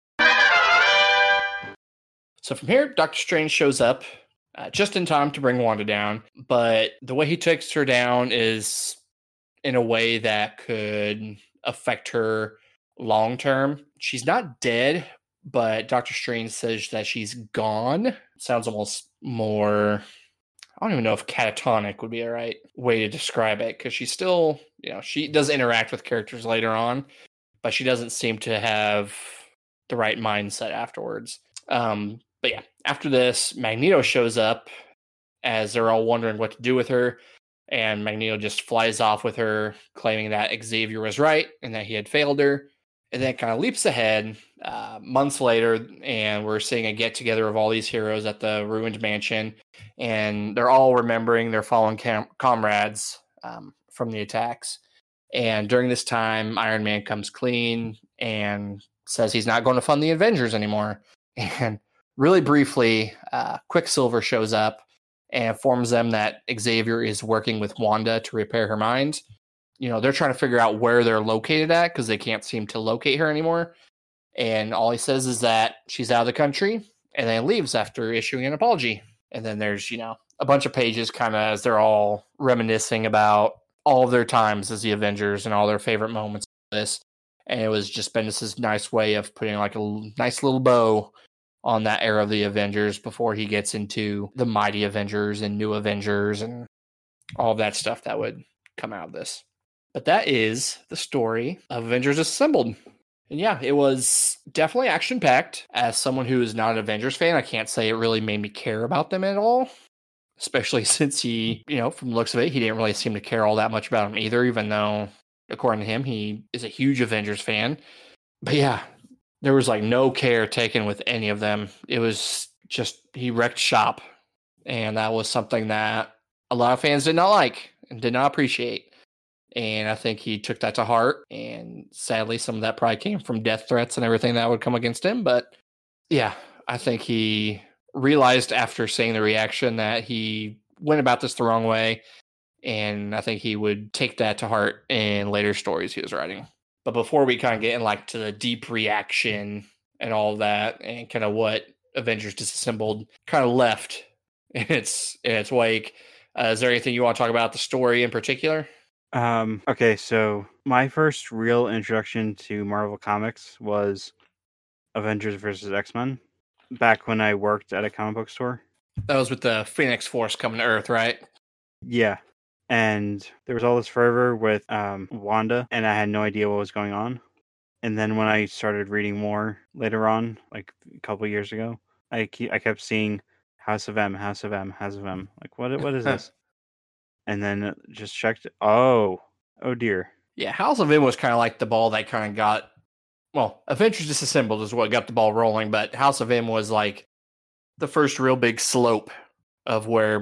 Speaker 2: So from here, Doctor Strange shows up just in time to bring Wanda down. But the way he takes her down is in a way that could affect her long term. She's not dead, but Doctor Strange says that she's gone. Sounds almost more, I don't even know if catatonic would be a right way to describe it, because she's still, she does interact with characters later on, but she doesn't seem to have the right mindset afterwards. But yeah, after this, Magneto shows up as they're all wondering what to do with her. And Magneto just flies off with her, claiming that Xavier was right and that he had failed her. And then it kind of leaps ahead months later, and we're seeing a get-together of all these heroes at the ruined mansion. And they're all remembering their fallen comrades from the attacks. And during this time, Iron Man comes clean and says he's not going to fund the Avengers anymore. And really briefly, Quicksilver shows up and informs them that Xavier is working with Wanda to repair her mind. They're trying to figure out where they're located at because they can't seem to locate her anymore. And all he says is that she's out of the country, and then leaves after issuing an apology. And then there's, a bunch of pages kind of as they're all reminiscing about all of their times as the Avengers and all their favorite moments of this. And it was just Bendis' nice way of putting like a nice little bow on that era of the Avengers before he gets into the Mighty Avengers and New Avengers and all that stuff that would come out of this. But that is the story of Avengers Assembled. And yeah, it was definitely action-packed. As someone who is not an Avengers fan, I can't say it really made me care about them at all. Especially since he, from the looks of it, he didn't really seem to care all that much about them either, even though, according to him, he is a huge Avengers fan. But yeah, there was like no care taken with any of them. It was just, he wrecked shop. And that was something that a lot of fans did not like and did not appreciate. And I think he took that to heart. And sadly, some of that probably came from death threats and everything that would come against him. But yeah, I think he realized after seeing the reaction that he went about this the wrong way. And I think he would take that to heart in later stories he was writing. But before we kind of get in like to the deep reaction and all that, and kind of what Avengers Disassembled kind of left in its wake, is there anything you want to talk about the story in particular?
Speaker 3: Okay, so my first real introduction to Marvel Comics was Avengers vs. X-Men, back when I worked at a comic book store.
Speaker 2: That was with the Phoenix Force coming to Earth, right?
Speaker 3: Yeah. And there was all this fervor with Wanda, and I had no idea what was going on. And then when I started reading more later on, like a couple years ago, I kept seeing House of M, House of M, House of M. Like, what is this? And then just checked. Oh dear.
Speaker 2: Yeah, House of M was kind of like the ball that kind of got, well, Avengers Disassembled is what got the ball rolling, but House of M was like the first real big slope of where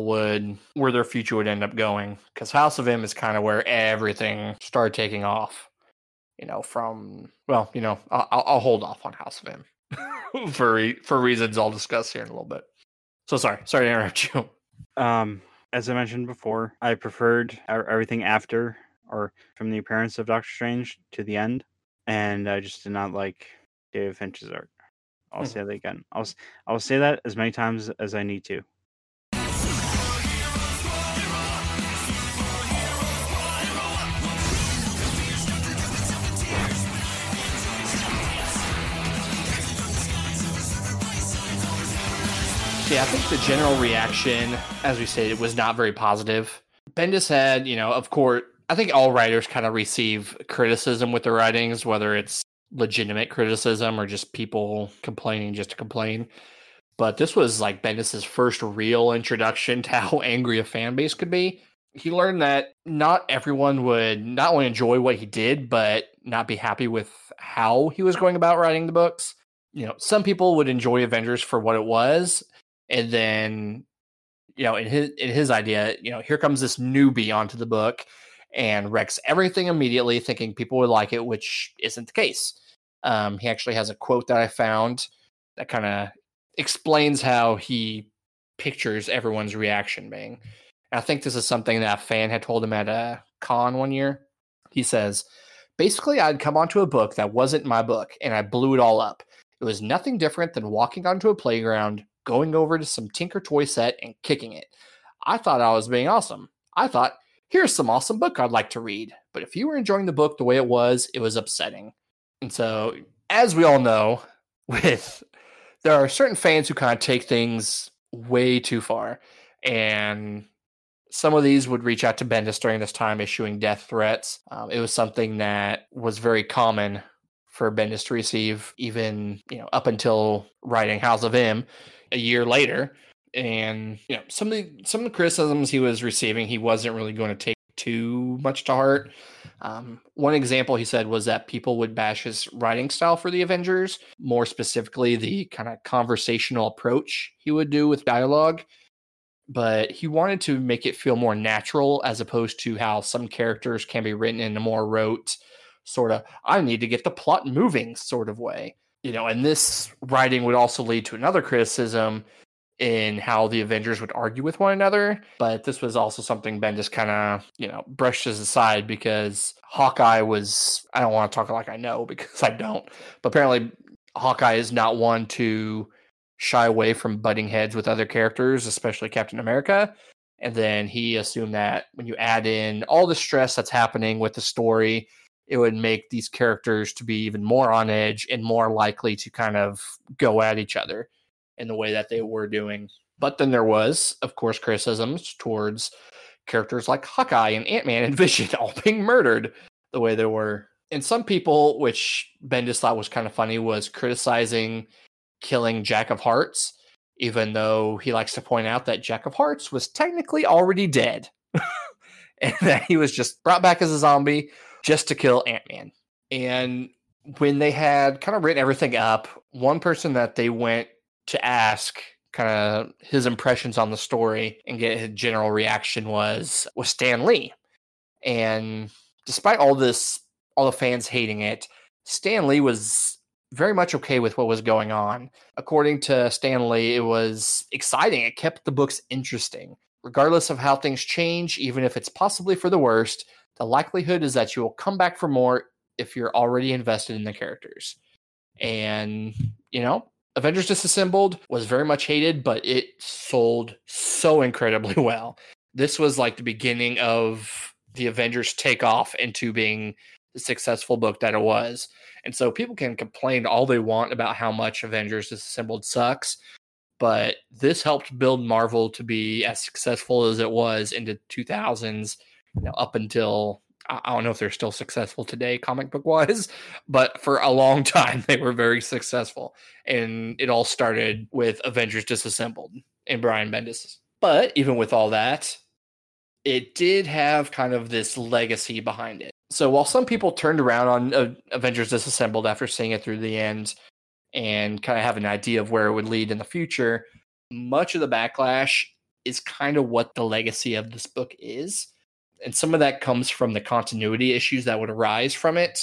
Speaker 2: where their future would end up going. Because House of M is kind of where everything started taking off. I'll hold off on House of M for reasons I'll discuss here in a little bit. So sorry to interrupt you.
Speaker 3: As I mentioned before, I preferred everything after or from the appearance of Doctor Strange to the end, and I just did not like David Finch's art. I'll say that again. I'll say that as many times as I need to.
Speaker 2: Yeah, I think the general reaction, as we said, it was not very positive. Bendis had, of course, I think all writers kind of receive criticism with their writings, whether it's legitimate criticism or just people complaining just to complain. But this was like Bendis' first real introduction to how angry a fan base could be. He learned that not everyone would not only enjoy what he did, but not be happy with how he was going about writing the books. Some people would enjoy Avengers for what it was. And then, in his idea, here comes this newbie onto the book and wrecks everything immediately, thinking people would like it, which isn't the case. He actually has a quote that I found that kind of explains how he pictures everyone's reaction being. And I think this is something that a fan had told him at a con one year. He says, basically, I'd come onto a book that wasn't my book, and I blew it all up. It was nothing different than walking onto a playground, going over to some Tinker Toy set, and kicking it. I thought I was being awesome. I thought, here's some awesome book I'd like to read. But if you were enjoying the book the way it was upsetting. And so, as we all know, there are certain fans who kind of take things way too far. And some of these would reach out to Bendis during this time, issuing death threats. It was something that was very common for Bendis to receive, even up until writing House of M a year later. And some of the criticisms he was receiving, he wasn't really going to take too much to heart. One example he said was that people would bash his writing style for the Avengers, more specifically the kind of conversational approach he would do with dialogue. But he wanted to make it feel more natural, as opposed to how some characters can be written in a more rote, sort of, I need to get the plot moving sort of way. And this writing would also lead to another criticism in how the Avengers would argue with one another. But this was also something Bendis kind of, brushes aside, because Hawkeye was, I don't want to talk like I know, because I don't, but apparently Hawkeye is not one to shy away from butting heads with other characters, especially Captain America. And then he assumed that when you add in all the stress that's happening with the story, it would make these characters to be even more on edge and more likely to kind of go at each other in the way that they were doing. But then there was, of course, criticisms towards characters like Hawkeye and Ant-Man and Vision all being murdered the way they were. And some people, which Bendis thought was kind of funny, was criticizing killing Jack of Hearts, even though he likes to point out that Jack of Hearts was technically already dead. And that he was just brought back as a zombie just to kill Ant-Man. And when they had kind of written everything up, one person that they went to ask kind of his impressions on the story and get his general reaction was Stan Lee. And despite all this, all the fans hating it, Stan Lee was very much okay with what was going on. According to Stan Lee, it was exciting. It kept the books interesting. Regardless of how things change, even if it's possibly for the worst, the likelihood is that you will come back for more if you're already invested in the characters. And, Avengers Disassembled was very much hated, but it sold so incredibly well. This was like the beginning of the Avengers takeoff into being the successful book that it was. And so people can complain all they want about how much Avengers Disassembled sucks, but this helped build Marvel to be as successful as it was into 2000s, up until, I don't know if they're still successful today, comic book wise, but for a long time they were very successful. And it all started with Avengers Disassembled and Brian Bendis. But even with all that, it did have kind of this legacy behind it. So while some people turned around on Avengers Disassembled after seeing it through the end and kind of have an idea of where it would lead in the future, much of the backlash is kind of what the legacy of this book is. And some of that comes from the continuity issues that would arise from it.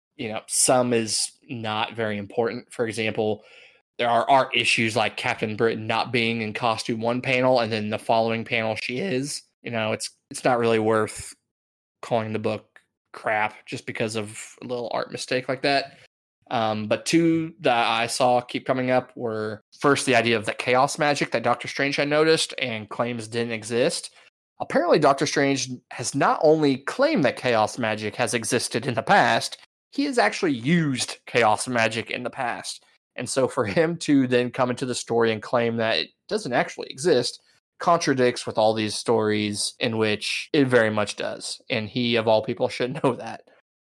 Speaker 2: Some is not very important. For example, there are art issues like Captain Britain not being in costume one panel, and then the following panel she is. It's not really worth calling the book crap just because of a little art mistake like that. But two that I saw keep coming up were, first, the idea of the chaos magic that Doctor Strange had noticed and claims didn't exist. Apparently, Doctor Strange has not only claimed that chaos magic has existed in the past, he has actually used chaos magic in the past. And so for him to then come into the story and claim that it doesn't actually exist contradicts with all these stories in which it very much does. And he, of all people, should know that.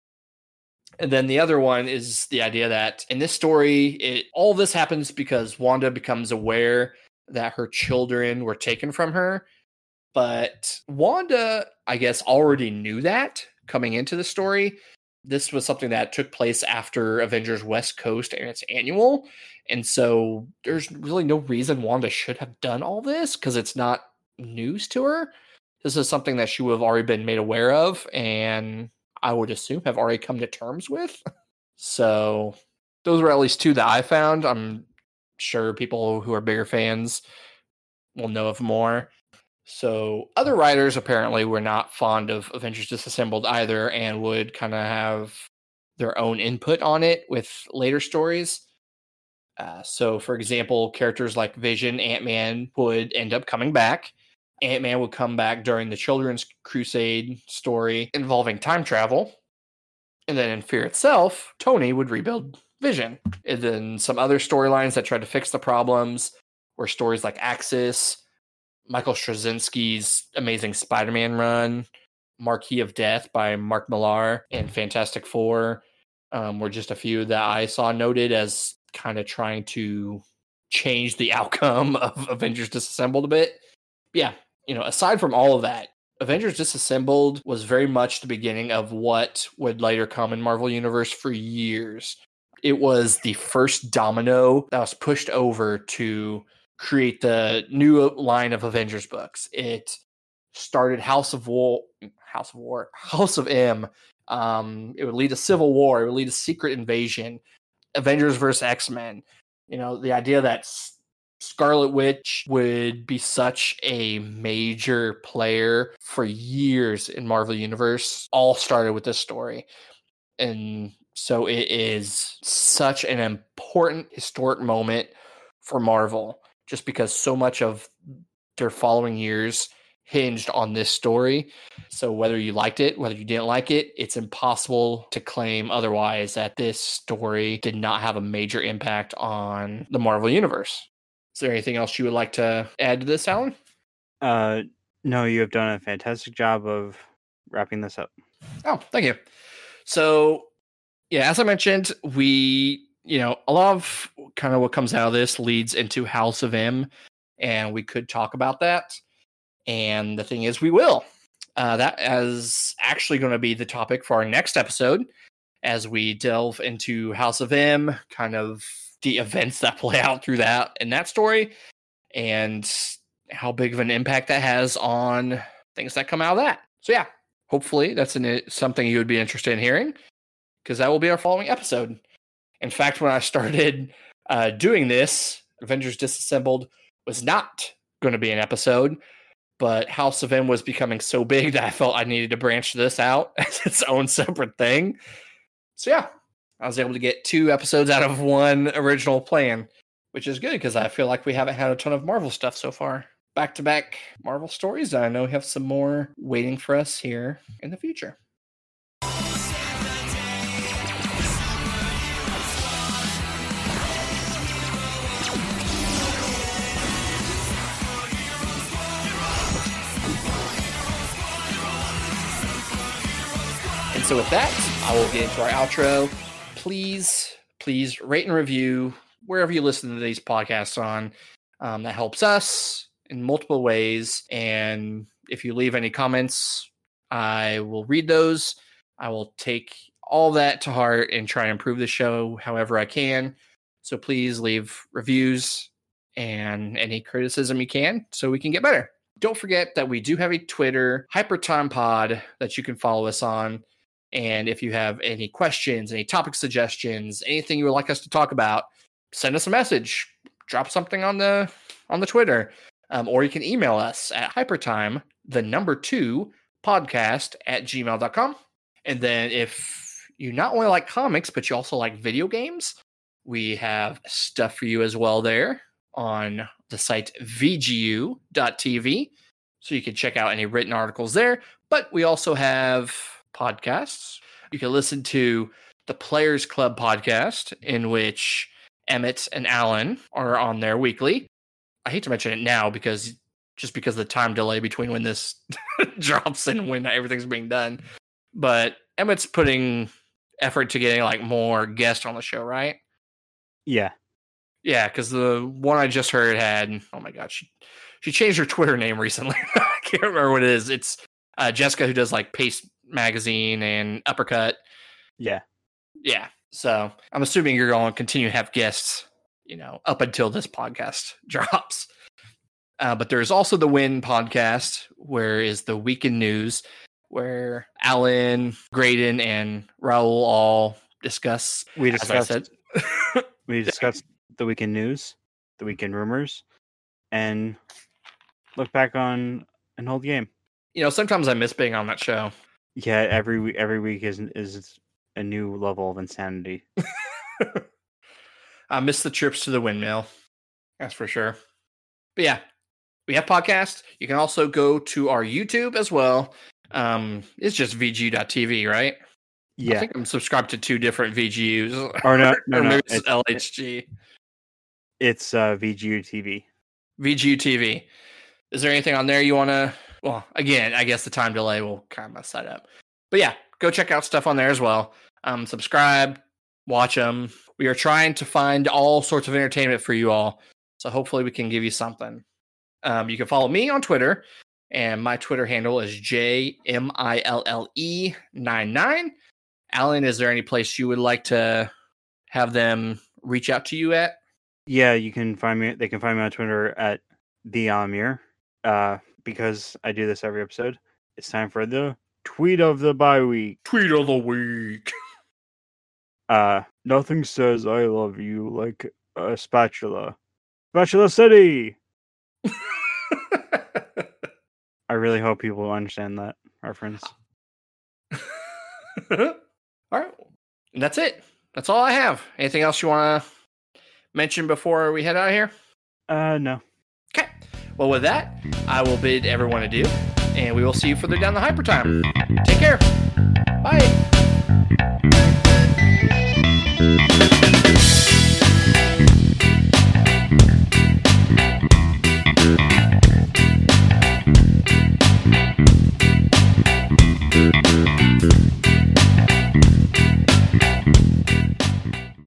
Speaker 2: And then the other one is the idea that in this story, all this happens because Wanda becomes aware that her children were taken from her. But Wanda, I guess, already knew that coming into the story. This was something that took place after Avengers West Coast and its annual. And so there's really no reason Wanda should have done all this, because it's not news to her. This is something that she would have already been made aware of, and I would assume have already come to terms with. So those were at least two that I found. I'm sure people who are bigger fans will know of more. So other writers apparently were not fond of Avengers Disassembled either, and would kind of have their own input on it with later stories. So, for example, characters like Vision, Ant-Man would end up coming back. Ant-Man would come back during the Children's Crusade story involving time travel. And then in Fear itself, Tony would rebuild Vision. And then some other storylines that tried to fix the problems were stories like Axis, Michael Straczynski's Amazing Spider-Man run, Marquis of Death by Mark Millar, and Fantastic Four were just a few that I saw noted as kind of trying to change the outcome of Avengers Disassembled a bit. Yeah, aside from all of that, Avengers Disassembled was very much the beginning of what would later come in Marvel Universe for years. It was the first domino that was pushed over to create the new line of Avengers books. It started House of M. It would lead to Civil War. It would lead to Secret Invasion, Avengers vs. X-Men. The idea that Scarlet Witch would be such a major player for years in Marvel Universe all started with this story. And so it is such an important historic moment for Marvel, just because so much of their following years hinged on this story. So whether you liked it, whether you didn't like it, it's impossible to claim otherwise that this story did not have a major impact on the Marvel Universe. Is there anything else you would like to add to this, Alan?
Speaker 3: No, you have done a fantastic job of wrapping this up.
Speaker 2: Oh, thank you. So, yeah, as I mentioned, a lot of kind of what comes out of this leads into House of M, and we could talk about that. And the thing is, we will. That is actually going to be the topic for our next episode as we delve into House of M, kind of the events that play out through that in that story, and how big of an impact that has on things that come out of that. So yeah, hopefully that's something you would be interested in hearing, because that will be our following episode. In fact, when I started doing this, Avengers Disassembled was not going to be an episode, but House of M was becoming so big that I felt I needed to branch this out as its own separate thing. So yeah, I was able to get 2 episodes out of one original plan, which is good because I feel like we haven't had a ton of Marvel stuff so far. Back-to-back Marvel stories. I know we have some more waiting for us here in the future. And so with that, I will get into our outro. Please rate and review wherever you listen to these podcasts on. That helps us in multiple ways. And if you leave any comments, I will read those. I will take all that to heart and try and improve the show however I can. So please leave reviews and any criticism you can so we can get better. Don't forget that we do have a Twitter, Hypertime Pod, that you can follow us on. And if you have any questions, any topic suggestions, anything you would like us to talk about, send us a message. Drop something on the Twitter. Or you can email us at hypertime2podcast@gmail.com. And then if you not only like comics, but you also like video games, we have stuff for you as well there on the site vgu.tv. So you can check out any written articles there. But we also have podcasts. You can listen to the Players Club podcast, in which Emmett and Alan are on there weekly. I hate to mention it now because of the time delay between when this drops and when everything's being done. But Emmett's putting effort to getting like more guests on the show, right?
Speaker 3: Yeah.
Speaker 2: Yeah, because the one I just heard had, oh my god, she changed her Twitter name recently. I can't remember what it is. It's Jessica, who does like Paste Magazine and Uppercut.
Speaker 3: Yeah.
Speaker 2: So I'm assuming you're going to continue to have guests, up until this podcast drops. But there's also the Win podcast, where is the Week in News, where Alan, Graydon, and Raul all discuss.
Speaker 3: We discussed the Week in News, the Week in Rumors, and look back on an old game.
Speaker 2: Sometimes I miss being on that show.
Speaker 3: Yeah, every week is a new level of insanity.
Speaker 2: I miss the trips to the windmill. That's for sure. But yeah, we have podcasts. You can also go to our YouTube as well. It's just VGU.TV, right?
Speaker 3: Yeah.
Speaker 2: I think I'm subscribed to 2 different VGUs.
Speaker 3: Or no,
Speaker 2: maybe it's LHG.
Speaker 3: It's VGU TV.
Speaker 2: VGU TV. Is there anything on there you want to... Well, again, I guess the time delay will kind of mess that up. But yeah, go check out stuff on there as well. Subscribe, watch them. We are trying to find all sorts of entertainment for you all. So hopefully we can give you something. You can follow me on Twitter. And my Twitter handle is JMILLE99. Alan, is there any place you would like to have them reach out to you at?
Speaker 3: Yeah, you can find me. They can find me on Twitter at @theAlamir. Because I do this every episode, it's time for the tweet of the bye week.
Speaker 2: Tweet of the week.
Speaker 3: Nothing says I love you like a spatula. Spatula City. I really hope people understand that reference.
Speaker 2: All right. And that's it. That's all I have. Anything else you want to mention before we head out of here?
Speaker 3: No.
Speaker 2: Okay. Well, with that, I will bid everyone adieu, and we will see you further down the hyper time. Take care. Bye.